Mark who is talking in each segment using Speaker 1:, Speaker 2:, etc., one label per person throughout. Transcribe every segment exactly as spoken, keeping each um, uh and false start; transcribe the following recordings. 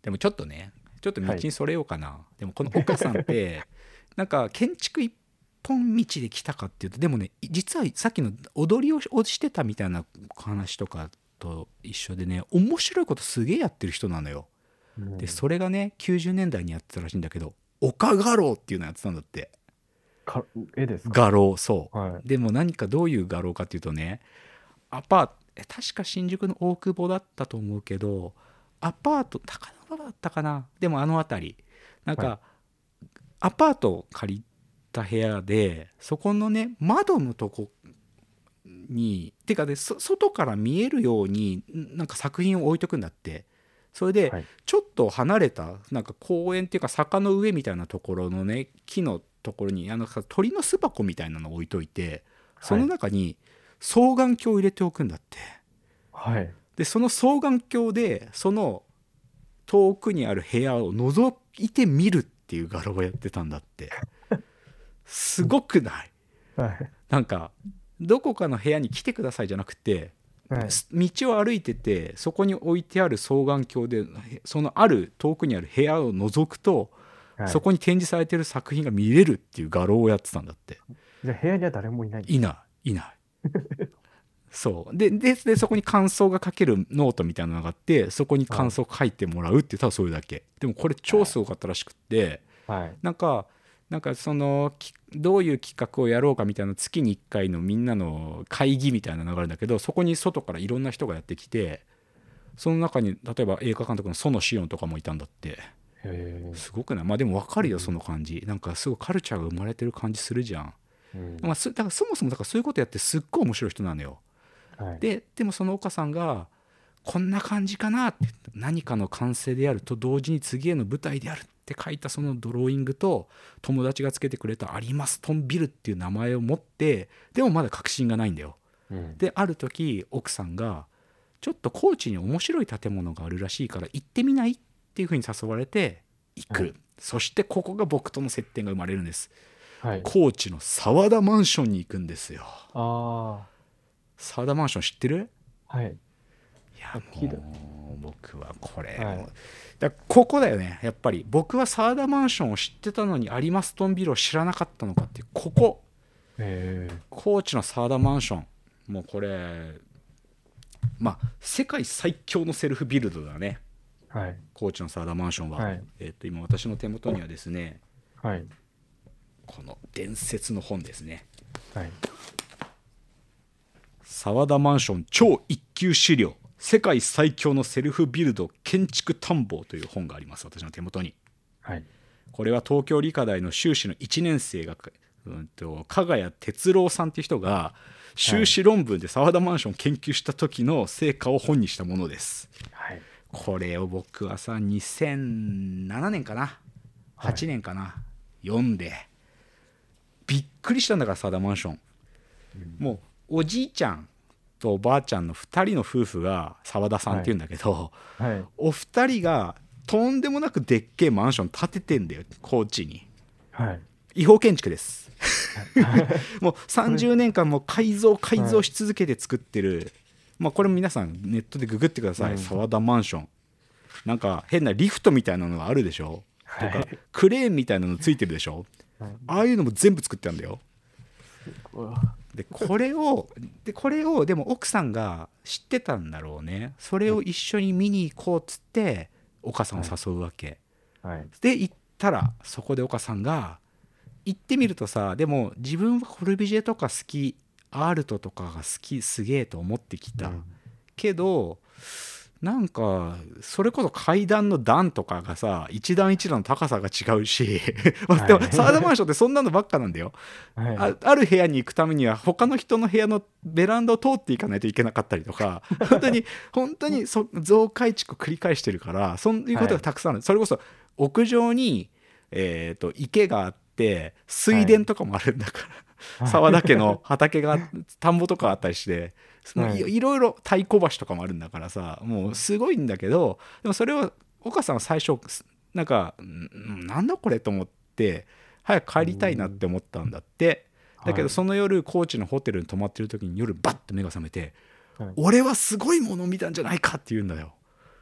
Speaker 1: でもちょっとねちょっと道
Speaker 2: はい。
Speaker 1: にそれようかな。でもこの岡さんってなんか建築一本道で来たかっていうと、でもね実はさっきの踊りをしてたみたいな話とかと一緒でね、面白いことすげえやってる人なのよ。で
Speaker 2: うん。
Speaker 1: それがねきゅうじゅうねんだいにやってたらしいんだけど、丘画廊っていうのやってたんだって。
Speaker 2: か、絵ですか？
Speaker 1: 画廊、そ
Speaker 2: はい。
Speaker 1: うでも何かどういう画廊かっていうとね、アパート、確か新宿の大久保だったと思うけど、アパート高野馬場だったかな、でもあの辺りなん
Speaker 2: はい。
Speaker 1: かアパートを借りた部屋で、そこのね窓のとこにてかで、そ外から見えるようになんか作品を置いとくんだって。それで
Speaker 2: はい。
Speaker 1: ちょっと離れたなんか公園っていうか坂の上みたいなところのね木のところにあの鳥の巣箱みたいなのを置いといて、そ
Speaker 2: はい。
Speaker 1: の中に双眼鏡を入れておくんだって。
Speaker 2: はい。
Speaker 1: でその双眼鏡でその遠くにある部屋を覗いてみるっていう画廊をやってたんだって。すごくない？
Speaker 2: はい。
Speaker 1: なんかどこかの部屋に来てくださいじゃなくて、
Speaker 2: はい。
Speaker 1: 道を歩いててそこに置いてある双眼鏡でそのある遠くにある部屋を覗くと、
Speaker 2: はい。
Speaker 1: そこに展示されてる作品が見れるっていう画廊をやってたんだって。
Speaker 2: じゃあ部屋には誰もいないんですか？
Speaker 1: いないいない。そうでででそこに感想が書けるノートみたいなのがあって、そこに感
Speaker 2: はい。
Speaker 1: 想書いてもらうって言ったらそれだけ。でもこれ超すごかったらしくって、
Speaker 2: はい。
Speaker 1: なんかなんかそのどういう企画をやろうかみたいな月にいっかいのみんなの会議みたいなのがあるんだけど、そこに外からいろんな人がやってきて、その中に例えば映画監督の園志音とかもいたんだって。
Speaker 2: へえ。
Speaker 1: すごくない？まあでも分かるよそ
Speaker 2: うん。
Speaker 1: の感じ。なんかすごいカルチャーが生まれてる感じするじゃん。
Speaker 2: うん。
Speaker 1: まあ、だからそもそもだからそういうことやってすっごい面白い人なのよ。
Speaker 2: はい。
Speaker 1: ででもその岡さんがこんな感じかなって、何かの完成であると同時に次への舞台であるって書いたそのドローイングと、友達がつけてくれたアリマストンビルっていう名前を持って、でもまだ確信がないんだよ。
Speaker 2: うん。
Speaker 1: である時奥さんがちょっと高知に面白い建物があるらしいから行ってみないっていうふうに誘われて行
Speaker 2: はい。
Speaker 1: く。そしてここが僕との接点が生まれるんです。
Speaker 2: はい。
Speaker 1: 高知の沢田マンションに行くんですよ。
Speaker 2: あ
Speaker 1: 沢田マンション知ってる？
Speaker 2: あ。はい。
Speaker 1: いや
Speaker 2: あ、聞いた。
Speaker 1: もう僕はこれもう
Speaker 2: はい。
Speaker 1: だここだよね。やっぱり僕は沢田マンションを知ってたのにアリマストンビルを知らなかったのかっていう、ここ
Speaker 2: へえ。
Speaker 1: 高知の沢田マンション、もうこれまあ世界最強のセルフビルドだね、
Speaker 2: はい。
Speaker 1: 高知の沢田マンションは。
Speaker 2: はい。
Speaker 1: えっ、と今私の手元にはですね、
Speaker 2: はい。
Speaker 1: この伝説の本ですね、
Speaker 2: はい。
Speaker 1: 沢田マンション超一級資料世界最強のセルフビルド建築探訪という本があります、私の手元に。
Speaker 2: はい。
Speaker 1: これは東京理科大の修士のいちねん生が、うんと、加賀谷哲郎さんっていう人が
Speaker 2: はい。
Speaker 1: 修士論文で沢田マンションを研究した時の成果を本にしたものです。
Speaker 2: はい。
Speaker 1: これを僕はさにせんななねんかな8
Speaker 2: はい。
Speaker 1: 年かな読んでびっくりしたんだから。沢田マンション、
Speaker 2: うん。
Speaker 1: もうおじいちゃんとおばあちゃんのふたりの夫婦が沢田さんっ
Speaker 2: はい。
Speaker 1: ていうんだけど、
Speaker 2: はい。
Speaker 1: お二人がとんでもなくでっけえマンション建ててんだよ高知に。
Speaker 2: はい。
Speaker 1: 違法建築です。
Speaker 2: はい。
Speaker 1: もう30
Speaker 2: それ、
Speaker 1: 年間も改造改
Speaker 2: はい。
Speaker 1: 造し続けて作ってる。まあこれも皆さんネットでググってください、
Speaker 2: うん。
Speaker 1: 沢田マンション。なんか変なリフトみたいなのがあるでしょ、とか
Speaker 2: はい。
Speaker 1: クレーンみたいなのついてるでしょ、
Speaker 2: はい。
Speaker 1: ああいうのも全部作ってあるんだよ。
Speaker 2: すごい。
Speaker 1: でこれをでこれをでも奥さんが知ってたんだろうね。それを一緒に見に行こうっつって岡さんを
Speaker 2: はい。
Speaker 1: 誘うわけ
Speaker 2: はい。
Speaker 1: で、行ったらそこで岡さんが行ってみるとさ、でも自分はコルビジェとか好き、アールトとかが好き、すげえと思ってきた
Speaker 2: うん。
Speaker 1: けど、なんかそれこそ階段の段とかがさ一段一段の高さが違うしでもサードマン
Speaker 2: はい。
Speaker 1: ションってそんなのばっかなんだよ。
Speaker 2: はい。
Speaker 1: あある部屋に行くためには他の人の部屋のベランダを通っていかないといけなかったりとか、本当に本当にそ増改築繰り返してるから、そういうことが
Speaker 2: はい。
Speaker 1: たくさんある。それこそ屋上に、えー、と池があって水
Speaker 2: はい。
Speaker 1: 田とかもあるんだから、
Speaker 2: は
Speaker 1: 沢田家の
Speaker 2: い。
Speaker 1: 畑が田んぼとかあったりして、そのい
Speaker 2: はい。
Speaker 1: いろいろ太鼓橋とかもあるんだからさ、もうすごいんだけど、でもそれを岡さんは最初なんかんなんだこれと思って早く帰
Speaker 2: う
Speaker 1: りたいなっ
Speaker 2: ん。
Speaker 1: て思ったんだって。だけど
Speaker 2: はい。
Speaker 1: その夜高知のホテルに泊まってる時に夜バッと目が覚めて、
Speaker 2: はい。
Speaker 1: 俺はすごいものを見たんじゃないかって言うんだよ。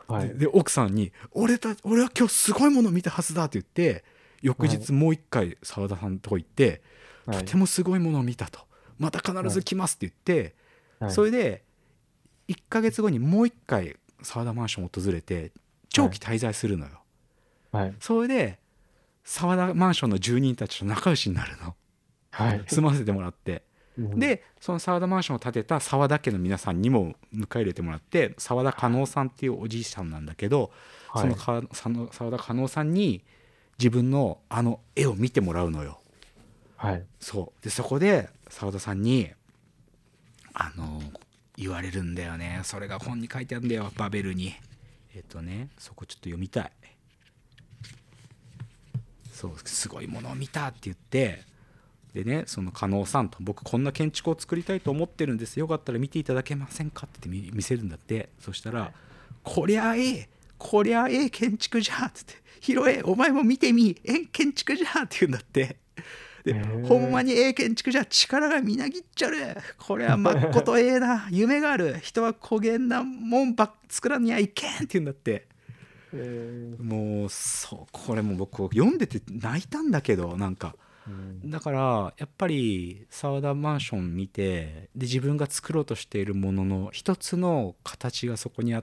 Speaker 2: はい。
Speaker 1: でで奥さんに俺た俺は今日すごいものを見たはずだって言って翌日もう一回澤田さんのとこ行って、
Speaker 2: はい、
Speaker 1: とてもすごいものを見たと、また必ず来ますって言って、
Speaker 2: はい、
Speaker 1: それでいっかげつごにもう一回澤田マンションを訪れて長期滞在するのよ、
Speaker 2: はい、
Speaker 1: それで澤田マンションの住人たちと仲良しになるの、
Speaker 2: はい、
Speaker 1: 住ませてもらって、
Speaker 2: うん、
Speaker 1: でその澤田マンションを建てた澤田家の皆さんにも迎え入れてもらって、澤田加納さんっていうおじいさんなんだけど、
Speaker 2: はい、
Speaker 1: そのか澤田加納さんに自分のあの絵を見てもらうのよ。
Speaker 2: はい、
Speaker 1: そうでそこで澤田さんにあの言われるんだよね。それが本に書いてあるんだよ、バベルに。えっとねそこちょっと読みたい。そうすごいものを見たって言って、でねその加納さんと僕こんな建築を作りたいと思ってるんです、よかったら見ていただけませんかって言って見せるんだって。そしたら、はい、こりゃええこりゃええ建築じゃっつって、ひろえお前も見てみええ建築じゃって言うんだって。でほんまにええ建築じゃ、力がみなぎっちゃる、これはまっことええな夢がある、人はこげんなもんばっ作らにゃいけんって言うんだって。えー、もうそうこれも僕読んでて泣いたんだけど、なんか、うん、だからやっぱり澤田マンション見て、で自分が作ろうとしているものの一つの形がそこにあって、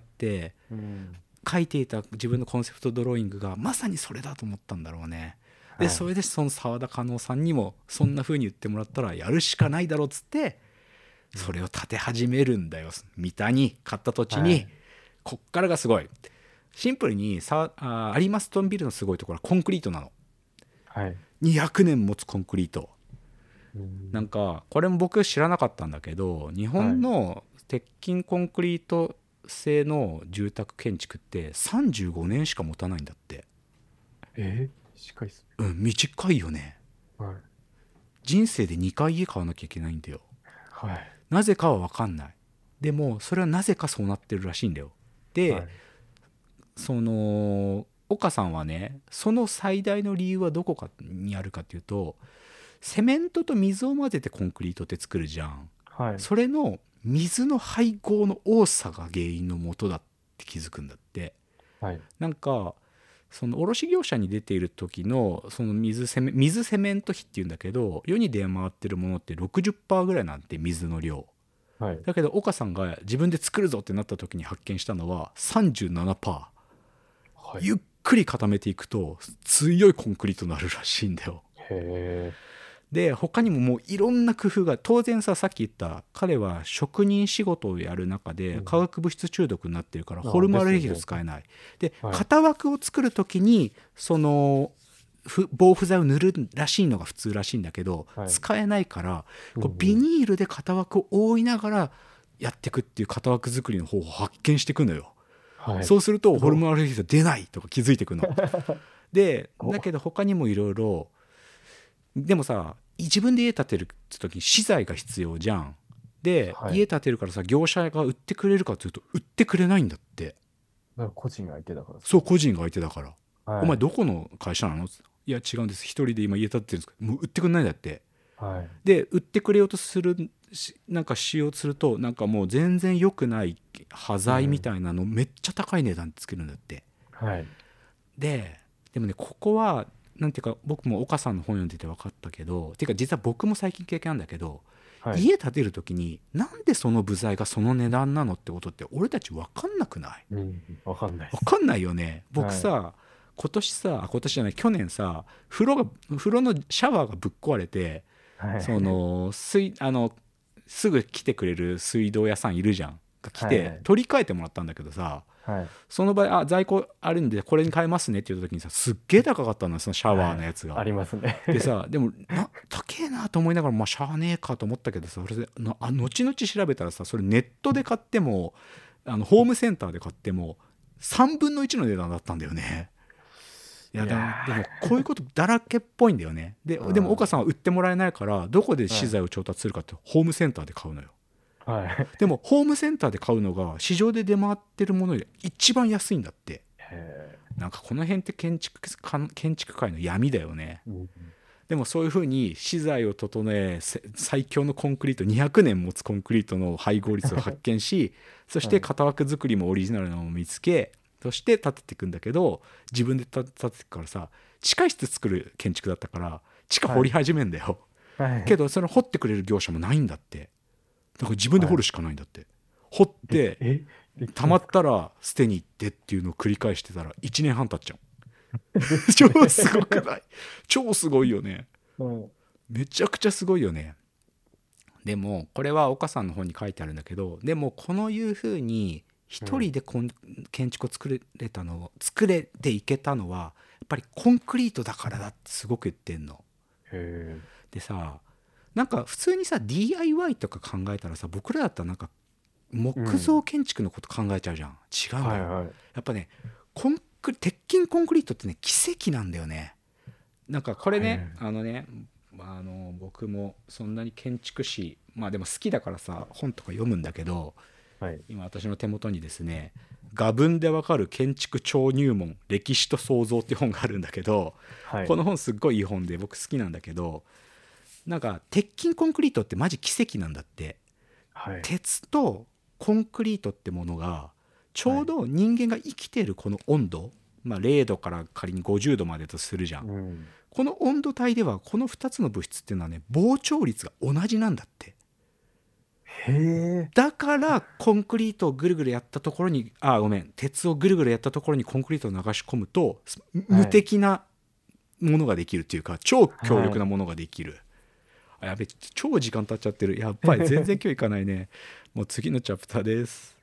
Speaker 1: うん、書いていた自分のコンセプトドローイングがまさにそれだと思ったんだろうね。でそれでその澤田加納さんにもそんな風に言ってもらったらやるしかないだろうっつってそれを建て始めるんだよ、三田に買った土地に、はい、こっからがすごい。シンプルにさあ有馬ストンビルのすごいところはコンクリートなの、はい、にひゃくねん持つコンクリート。うんなんかこれも僕知らなかったんだけど、日本の鉄筋コンクリート製の住宅建築ってさんじゅうごねんしか持たないんだって。
Speaker 2: えー短いっす
Speaker 1: ね。うん、短いよね、はい、人生でにかい家買わなきゃいけないんだよ、はい、なぜかは分かんない。でもそれはなぜかそうなってるらしいんだよ。で、はい、その岡さんはね、その最大の理由はどこかにあるかっていうと、セメントと水を混ぜてコンクリートって作るじゃん、はい、それの水の配合の多さが原因のもとだって気づくんだって、はい、なんかその卸業者に出ている時のその水セメ水セメント比っていうんだけど、世に出回ってるものって ろくじゅっパーセント ぐらいなんて、水の量、はい、だけど岡さんが自分で作るぞってなった時に発見したのは さんじゅうななパーセント、はい、ゆっくり固めていくと強いコンクリートになるらしいんだよ。へー。で他にももういろんな工夫が、当然ささっき言った彼は職人仕事をやる中で化学物質中毒になってるからホルムアルデヒド使えない。で型枠を作る時にその防腐剤を塗るらしいのが普通らしいんだけど、使えないからこうビニールで型枠を覆いながらやっていくっていう型枠作りの方法を発見していくのよ。はい、そうするとホルムアルデヒド出ないとか気づいていくので、だけど他にもいろいろ、でもさ自分で家建てるって時に資材が必要じゃん。で、はい、家建てるからさ業者が売ってくれるかっていうと売ってくれないんだって。
Speaker 2: だから個人が相手だから。
Speaker 1: そう個人が相手だから、はい、お前どこの会社なの？いや違うんです、一人で今家建ててるんですけどもう売ってくれないんだって、はい、で売ってくれようとするなんかしようとするとなんかもう全然良くない端材みたいなのめっちゃ高い値段つけるんだって、はい、ででもねここはなんていうか僕も岡さんの本読んでて分かったけど、ていうか実は僕も最近経験あるんだけど、はい、家建てる時になんでその部材がその値段なのってことって俺たち分かんなくない？うん、
Speaker 2: 分かんない
Speaker 1: 分かんないよね。僕さ、はい、今年さ今年じゃない去年さ風呂が風呂のシャワーがぶっ壊れて、はい、その水あのすぐ来てくれる水道屋さんいるじゃんが来て、はい、取り替えてもらったんだけどさ、はい、その場合あ在庫あるんでこれに変えますねって言った時にさすっげえ高かったのそのシャワーのやつが、
Speaker 2: はい、ありますね
Speaker 1: でさでもな高えなと思いながらまあしゃあねえかと思ったけどさ、それでなあ後々調べたらさそれネットで買ってもあのホームセンターで買ってもさんぶんのいちの値段だったんだよね。いやでもでもこういうことだらけっぽいんだよね。ででも岡さんは売ってもらえないからどこで資材を調達するかってホームセンターで買うのよ。はい、でもホームセンターで買うのが市場で出回ってるものより一番安いんだって。へー。なんかこの辺って建築建築界の闇だよね、うん、でもそういう風に資材を整え最強のコンクリートにひゃくねん持つコンクリートの配合率を発見しそして型枠作りもオリジナルなのを見つけとして建てていくんだけど、自分で建てていくからさ、地下室作る建築だったから地下掘り始めんだよ、
Speaker 2: はい。
Speaker 1: けどそれ掘ってくれる業者もないんだって。だから自分で掘るしかないんだって、掘って
Speaker 2: え、え
Speaker 1: 溜まったら捨てに行ってっていうのを繰り返してたらいちねんはん経っちゃう超すごくない？超すごいよね。
Speaker 2: うん
Speaker 1: めちゃくちゃすごいよね。でもこれは岡さんの本に書いてあるんだけど、でもこのいうふうに一人でこん建築を作れたの作れていけたのはやっぱりコンクリートだからだってすごく言ってんの。
Speaker 2: へ
Speaker 1: でさ、なんか普通にさ ディーアイワイ とか考えたらさ、僕らだったらなんか木造建築のこと考えちゃうじゃん、違うんだよ、
Speaker 2: はいはい。
Speaker 1: やっぱねコンク鉄筋コンクリートってね奇跡なんだよね。なんかこれね、あのね、あの僕もそんなに建築史、まあでも好きだからさ本とか読むんだけど、
Speaker 2: はい。
Speaker 1: 今私の手元にですね画文でわかる建築超入門歴史と創造っていう本があるんだけど、
Speaker 2: はい。
Speaker 1: この本すっごいいい本で僕好きなんだけど、なんか鉄筋コンクリートってマジ奇跡なんだって。
Speaker 2: はい。
Speaker 1: 鉄とコンクリートってものがちょうど人間が生きているこの温度、まあれいどから仮にごじゅうどまでとするじゃん、
Speaker 2: うん。
Speaker 1: この温度帯ではこのふたつの物質っていうのはね膨張率が同じなんだって。
Speaker 2: へえ。
Speaker 1: だからコンクリートをぐるぐるやったところにあごめん鉄をぐるぐるやったところにコンクリートを流し込むと無敵なものができるっていうか、超強力なものができる、あやべ超時間経っちゃってる、やっぱり全然今日いかないねもう次のチャプターです。